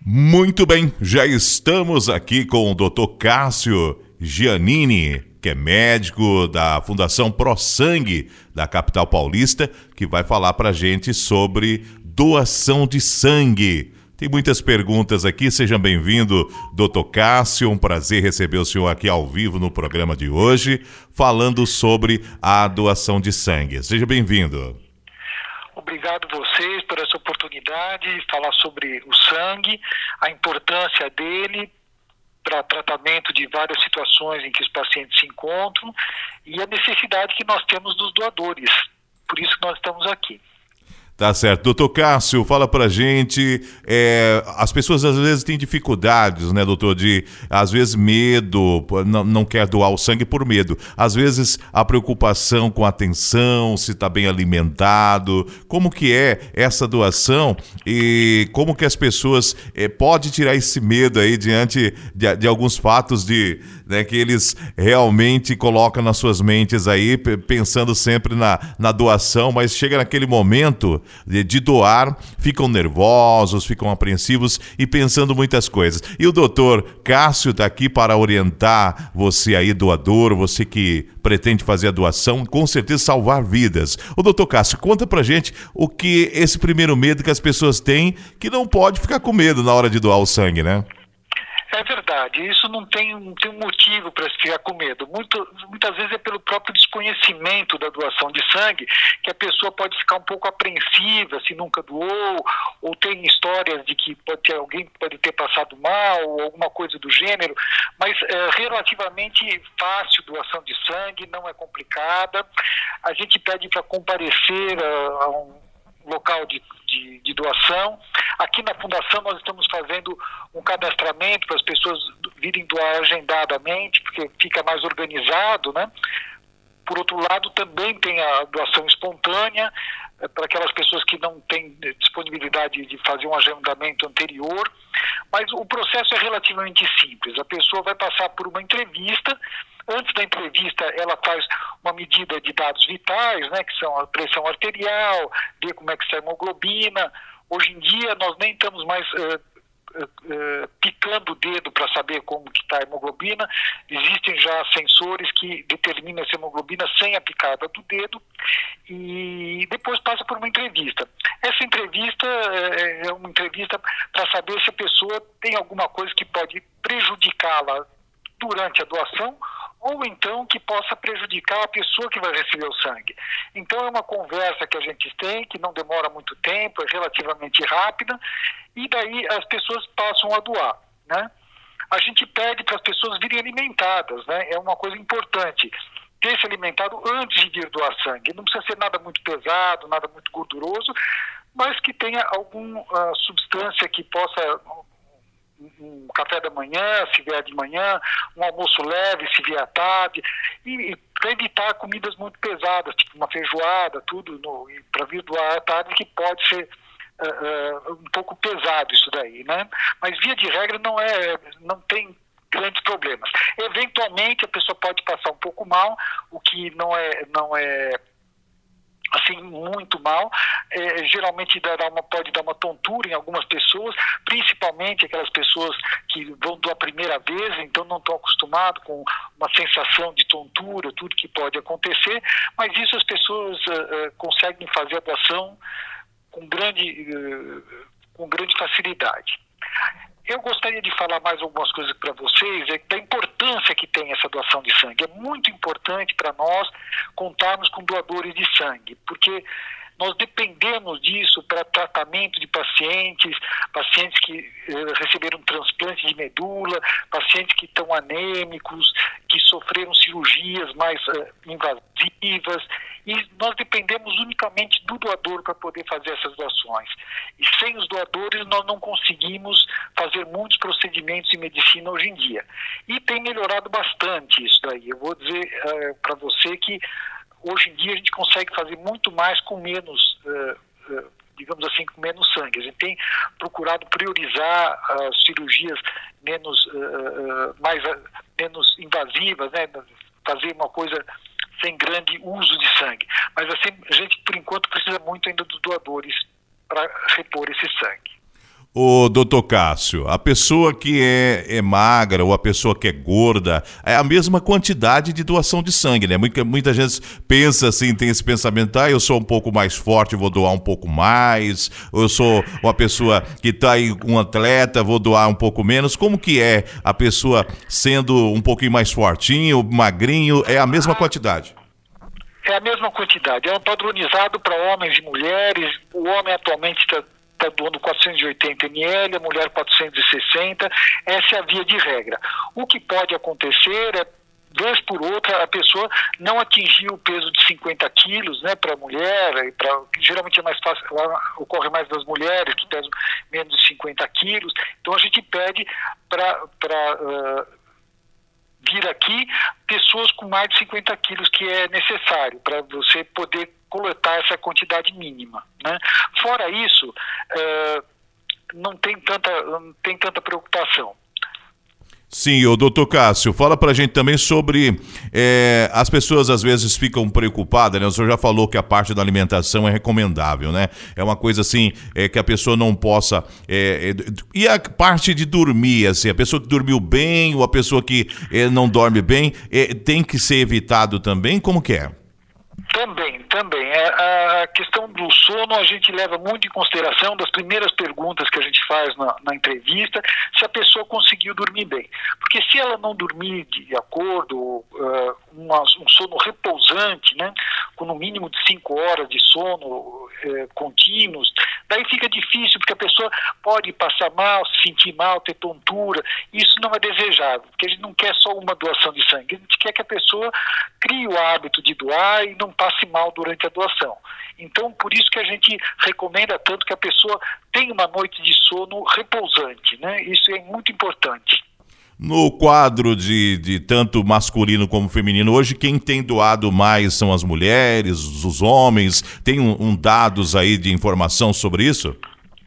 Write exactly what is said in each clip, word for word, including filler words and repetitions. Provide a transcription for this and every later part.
Muito bem, já estamos aqui com o doutor Cássio Giannini, que é médico da Fundação ProSangue da capital paulista, que vai falar para a gente sobre doação de sangue. Tem muitas perguntas aqui, seja bem-vindo, doutor Cássio, um prazer receber o senhor aqui ao vivo no programa de hoje, falando sobre a doação de sangue. Seja bem-vindo. Obrigado a vocês por essa oportunidade de falar sobre o sangue, a importância dele para tratamento de várias situações em que os pacientes se encontram e a necessidade que nós temos dos doadores. Por isso que nós estamos aqui. Tá certo. Doutor Cássio, fala pra gente, é, as pessoas às vezes têm dificuldades, né, doutor, de, às vezes, medo, não, não quer doar o sangue por medo. Às vezes, a preocupação com a atenção, se está bem alimentado, como que é essa doação e como que as pessoas é, podem tirar esse medo aí diante de, de alguns fatos de, né, que eles realmente colocam nas suas mentes aí, pensando sempre na, na doação, mas chega naquele momento De, de doar, ficam nervosos, ficam apreensivos e pensando muitas coisas. E o doutor Cássio está aqui para orientar você aí, doador, você que pretende fazer a doação, com certeza salvar vidas. O doutor Cássio, conta pra gente o que esse primeiro medo que as pessoas têm, que não pode ficar com medo na hora de doar o sangue, né? É verdade, isso não tem, não tem um motivo para se ficar com medo. Muito, muitas vezes é pelo próprio desconhecimento da doação de sangue que a pessoa pode ficar um pouco apreensiva se nunca doou, ou tem histórias de que pode ter, alguém pode ter passado mal, ou alguma coisa do gênero, mas é relativamente fácil doação de sangue, não é complicada. A gente pede para comparecer a, a um local de, de, de doação. Aqui na Fundação nós estamos fazendo um cadastramento para as pessoas virem doar agendadamente, porque fica mais organizado, né? Por outro lado, também tem a doação espontânea, é, para aquelas pessoas que não têm disponibilidade de fazer um agendamento anterior, mas o processo é relativamente simples. A pessoa vai passar por uma entrevista. Antes da entrevista, ela faz uma medida de dados vitais, né, que são a pressão arterial, ver como é que está a hemoglobina. Hoje em dia, nós nem estamos mais uh, uh, uh, picando o dedo para saber como que está a hemoglobina. Existem já sensores que determinam essa hemoglobina sem a picada do dedo e depois passa por uma entrevista. Essa entrevista uh, é uma entrevista para saber se a pessoa tem alguma coisa que pode prejudicá-la durante a doação, ou então que possa prejudicar a pessoa que vai receber o sangue. Então é uma conversa que a gente tem, que não demora muito tempo, é relativamente rápida, e daí as pessoas passam a doar, né? A gente pede para as pessoas virem alimentadas, né? É uma coisa importante, ter se alimentado antes de vir doar sangue. Não precisa ser nada muito pesado, nada muito gorduroso, mas que tenha alguma uh, substância que possa... um café da manhã, se vier de manhã, um almoço leve, se vier à tarde, e, e para evitar comidas muito pesadas, tipo uma feijoada, tudo, para vir doar à tarde, que pode ser uh, uh, um pouco pesado isso daí, né? Mas via de regra não, é, não tem grandes problemas. Eventualmente a pessoa pode passar um pouco mal, o que não é... Não é assim, muito mal, é, geralmente dará uma, pode dar uma tontura em algumas pessoas, principalmente aquelas pessoas que vão doar a primeira vez, então não estão acostumados com uma sensação de tontura, tudo que pode acontecer, mas isso as pessoas uh, uh, conseguem fazer a doação com grande, uh, com grande facilidade. Eu gostaria de falar mais algumas coisas para vocês, é, da importância que tem essa doação de sangue. É muito importante para nós contarmos com doadores de sangue, porque nós dependemos disso para tratamento de pacientes, pacientes que eh, receberam transplante de medula, pacientes que estão anêmicos, que sofreram cirurgias mais eh, invasivas, e nós dependemos unicamente do doador para poder fazer essas doações. E sem os doadores nós não conseguimos fazer muitos procedimentos em medicina hoje em dia. E tem melhorado bastante isso daí. Eu vou dizer uh, para você que hoje em dia a gente consegue fazer muito mais com menos, uh, uh, digamos assim, com menos sangue. A gente tem procurado priorizar as cirurgias menos, uh, uh, mais, uh, menos invasivas, né? Fazer uma coisa sem grande uso de sangue. Mas assim, a gente, por enquanto, precisa muito ainda dos doadores para repor esse sangue. Ô, doutor Cássio, a pessoa que é, é magra ou a pessoa que é gorda, é a mesma quantidade de doação de sangue, né? Muita, muita gente pensa assim, tem esse pensamento, ah, eu sou um pouco mais forte, vou doar um pouco mais, ou eu sou uma pessoa que tá aí, um atleta, vou doar um pouco menos. Como que é a pessoa sendo um pouquinho mais fortinho, magrinho, é a mesma quantidade? É a mesma quantidade, é um padronizado para homens e mulheres. O homem atualmente está está doando quatrocentos e oitenta mililitros, a mulher quatrocentos e sessenta, essa é a via de regra. O que pode acontecer é, vez por outra, a pessoa não atingir o peso de cinquenta quilos, né, para a mulher, pra, geralmente é mais fácil, lá ocorre mais das mulheres que pesam menos de cinquenta quilos, então a gente pede para uh, vir aqui pessoas com mais de cinquenta quilos, que é necessário para você poder coletar essa quantidade mínima, né? Fora isso, uh, não tem tanta, não tem tanta preocupação. Sim, o doutor Cássio, fala pra gente também sobre é, as pessoas às vezes ficam preocupadas, né? O senhor já falou que a parte da alimentação é recomendável, né? É uma coisa assim, é, que a pessoa não possa... É, é, e a parte de dormir, assim, a pessoa que dormiu bem ou a pessoa que é, não dorme bem, é, tem que ser evitado também? Como que é? Também, também. É, a questão do sono a gente leva muito em consideração, das primeiras perguntas que a gente faz na, na entrevista, se a pessoa conseguiu dormir bem. Porque se ela não dormir de acordo, uh, uma, um sono repousante, né, com no mínimo de cinco horas de sono uh, contínuos, daí fica difícil, porque a pessoa pode passar mal, se sentir mal, ter tontura. Isso não é desejável, porque a gente não quer só uma doação de sangue, a gente quer que a pessoa crie o hábito de doar e não passe mal durante a doação. Então, por isso que a gente recomenda tanto que a pessoa tenha uma noite de sono repousante, né? Isso é muito importante. No quadro de, de tanto masculino como feminino, hoje quem tem doado mais são as mulheres, os homens? Tem um, um dados aí de informação sobre isso?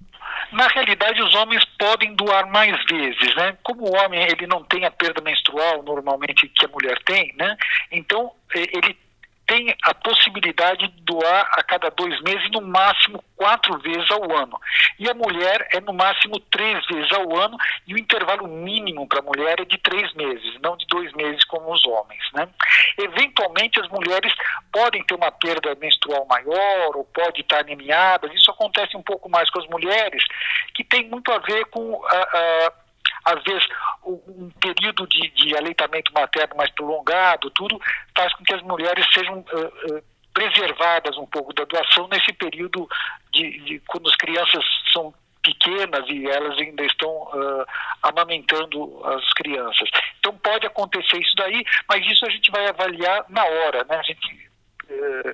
Na realidade, os homens podem doar mais vezes, né? Como o homem ele não tem a perda menstrual normalmente que a mulher tem, né? Então ele tem a possibilidade de doar a cada dois meses, no máximo quatro vezes ao ano. E a mulher é no máximo três vezes ao ano, e o intervalo mínimo para a mulher é de três meses, não de dois meses como os homens, né? Eventualmente as mulheres podem ter uma perda menstrual maior, ou pode estar anemiadas. Isso acontece um pouco mais com as mulheres, que tem muito a ver com a, a às vezes um período de, de aleitamento materno mais prolongado, tudo faz com que as mulheres sejam uh, uh, preservadas um pouco da doação nesse período de, de quando as crianças são pequenas e elas ainda estão uh, amamentando as crianças. Então pode acontecer isso daí, mas isso a gente vai avaliar na hora, né? A gente uh,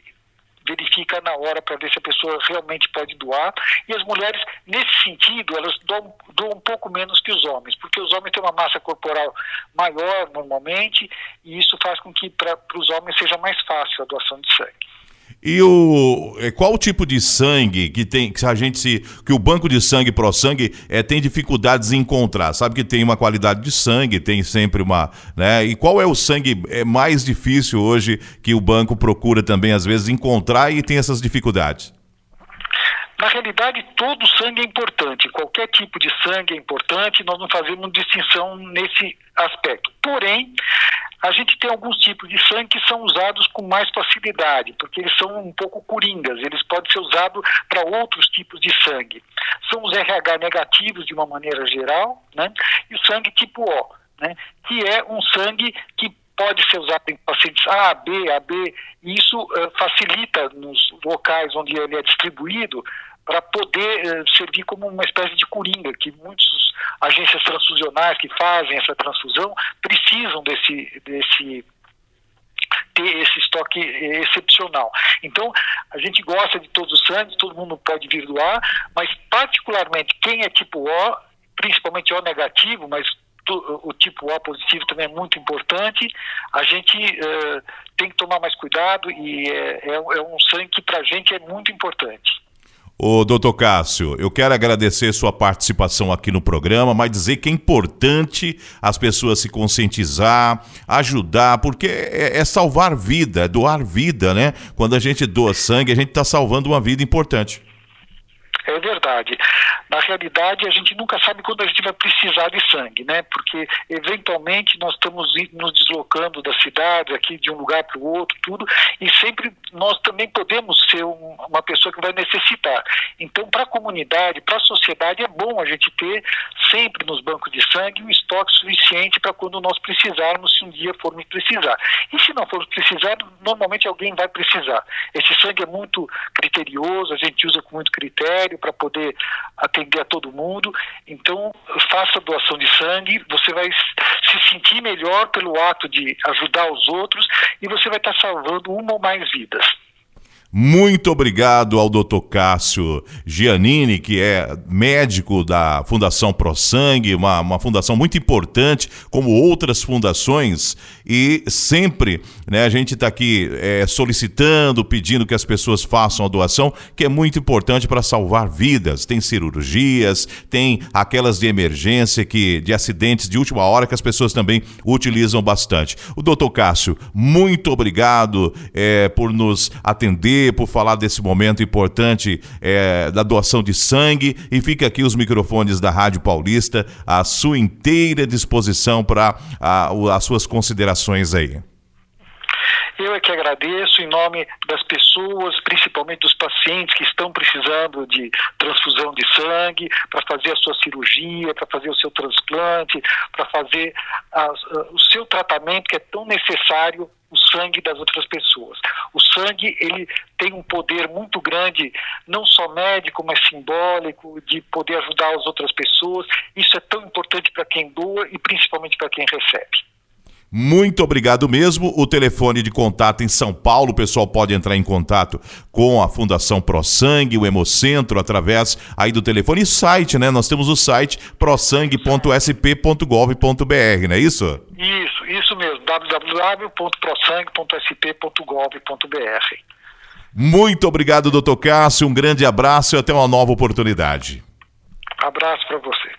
verifica na hora para ver se a pessoa realmente pode doar. E as mulheres, nesse sentido, elas doam, doam um pouco menos que os homens, porque os homens têm uma massa corporal maior normalmente, e isso faz com que para os homens seja mais fácil a doação de sangue. E o, qual o tipo de sangue que tem, que a gente se, que o banco de sangue ProSangue é, tem dificuldades em encontrar? Sabe que tem uma qualidade de sangue, tem sempre uma, né? E qual é o sangue é mais difícil hoje que o banco procura também às vezes encontrar e tem essas dificuldades? Na realidade, todo sangue é importante, qualquer tipo de sangue é importante, nós não fazemos distinção nesse aspecto. Porém, a gente tem alguns tipos de sangue que são usados com mais facilidade, porque eles são um pouco coringas, eles podem ser usados para outros tipos de sangue. São os R H negativos de uma maneira geral, né? E o sangue tipo O, né? Que é um sangue que pode ser usado em pacientes A, B, A B, e isso uh, facilita nos locais onde ele é distribuído para poder uh, servir como uma espécie de coringa, que muitas agências transfusionais que fazem essa transfusão precisam desse, desse ter esse estoque excepcional. Então, a gente gosta de todos os sangues, todo mundo pode vir doar, mas particularmente quem é tipo O, principalmente O negativo, mas o tipo O positivo também é muito importante, a gente uh, tem que tomar mais cuidado e é, é, é um sangue que para a gente é muito importante. Ô, doutor Cássio, eu quero agradecer sua participação aqui no programa, mas dizer que é importante as pessoas se conscientizar, ajudar, porque é, é salvar vida, é doar vida, né? Quando a gente doa sangue, a gente está salvando uma vida importante. É verdade. Na realidade, a gente nunca sabe quando a gente vai precisar de sangue, né? Porque, eventualmente, nós estamos nos deslocando da cidade, aqui de um lugar para o outro, tudo, e sempre nós também podemos ser um, uma pessoa que vai necessitar. Então, para a comunidade, para a sociedade, é bom a gente ter sempre nos bancos de sangue um estoque suficiente para quando nós precisarmos, se um dia formos precisar. E se não formos precisar, normalmente alguém vai precisar. Esse sangue é muito criterioso, a gente usa com muito critério para poder atender a todo mundo. Então, faça doação de sangue, você vai se sentir melhor pelo ato de ajudar os outros e você vai estar salvando uma ou mais vidas. Muito obrigado ao doutor Cássio Giannini, que é médico da Fundação ProSangue, uma, uma fundação muito importante, como outras fundações, e sempre, né, a gente está aqui é, solicitando, pedindo que as pessoas façam a doação, que é muito importante para salvar vidas. Tem cirurgias, tem aquelas de emergência, que, de acidentes de última hora, que as pessoas também utilizam bastante. O doutor Cássio, muito obrigado é, por nos atender, por falar desse momento importante é, da doação de sangue, e fica aqui os microfones da Rádio Paulista à sua inteira disposição para as suas considerações aí. Eu é que agradeço em nome das pessoas, principalmente dos pacientes que estão precisando de transfusão de sangue, para fazer a sua cirurgia, para fazer o seu transplante, para fazer a, o seu tratamento que é tão necessário, o sangue das outras pessoas. O sangue, ele tem um poder muito grande, não só médico, mas simbólico, de poder ajudar as outras pessoas. Isso é tão importante para quem doa e principalmente para quem recebe. Muito obrigado mesmo. O telefone de contato em São Paulo, o pessoal pode entrar em contato com a Fundação ProSangue, o Hemocentro, através aí do telefone e site, né? Nós temos o site prosangue ponto s p ponto gov ponto b r, não é isso? Isso, isso mesmo, w w w ponto prosangue ponto s p ponto gov ponto b r. Muito obrigado, doutor Cássio, um grande abraço e até uma nova oportunidade. Abraço para você.